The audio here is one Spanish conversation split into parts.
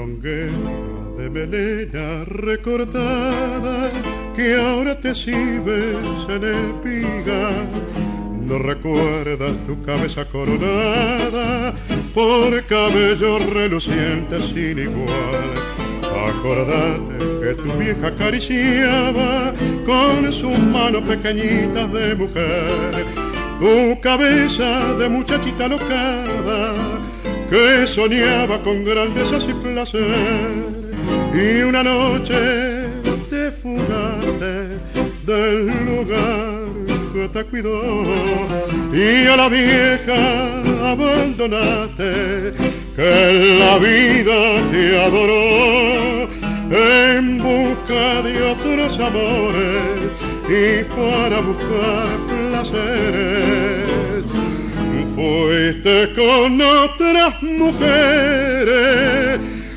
milonguera de melena recortada que ahora te exhibes en el pigar. No recuerdas tu cabeza coronada por cabello reluciente sin igual. Acordate que tu vieja acariciaba con sus manos pequeñitas de mujer tu cabeza de muchachita locada que soñaba con grandezas y placer. Y una noche te fugaste del lugar que te cuidó y a la vieja abandonaste que la vida te adoró en busca de otros amores y para buscar placeres. Fuiste con otras mujeres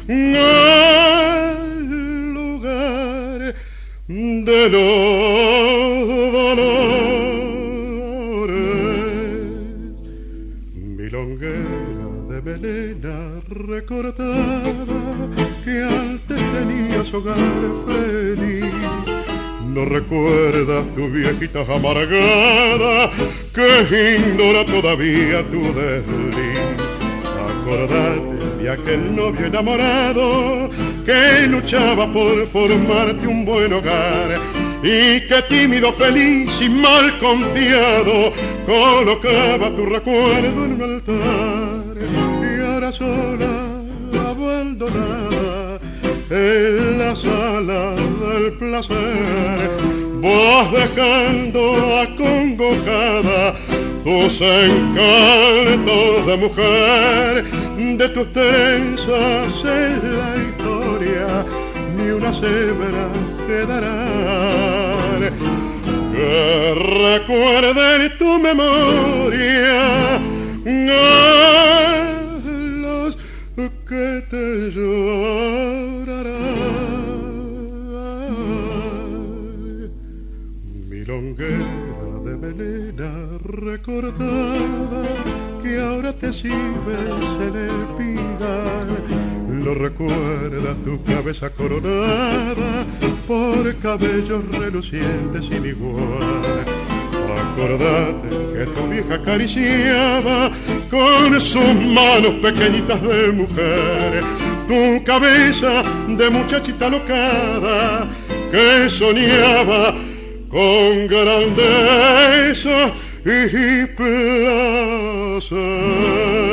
al lugar de los dolores. Milonguera de melena recortada que antes tenías hogar feliz. No recuerdas tu viejita amargada que ignora todavía tu desliz. Acordate de aquel novio enamorado que luchaba por formarte un buen hogar y que tímido, feliz y mal confiado colocaba tu recuerdo en un altar. Y ahora sola, abandonada en la sala del placer, vas dejando acongojada tus encantos de mujer. De tus trenzas en la historia ni una hebras quedarán que recuerden tu memoria a los que te llorarán. Milonguera de melena recordada que ahora te sirves en el pigar. No recuerdas tu cabeza coronada por cabellos relucientes sin igual. Acordate que tu vieja acariciaba con sus manos pequeñitas de mujer tu cabeza de muchachita locada que soñaba con grandeza y placer.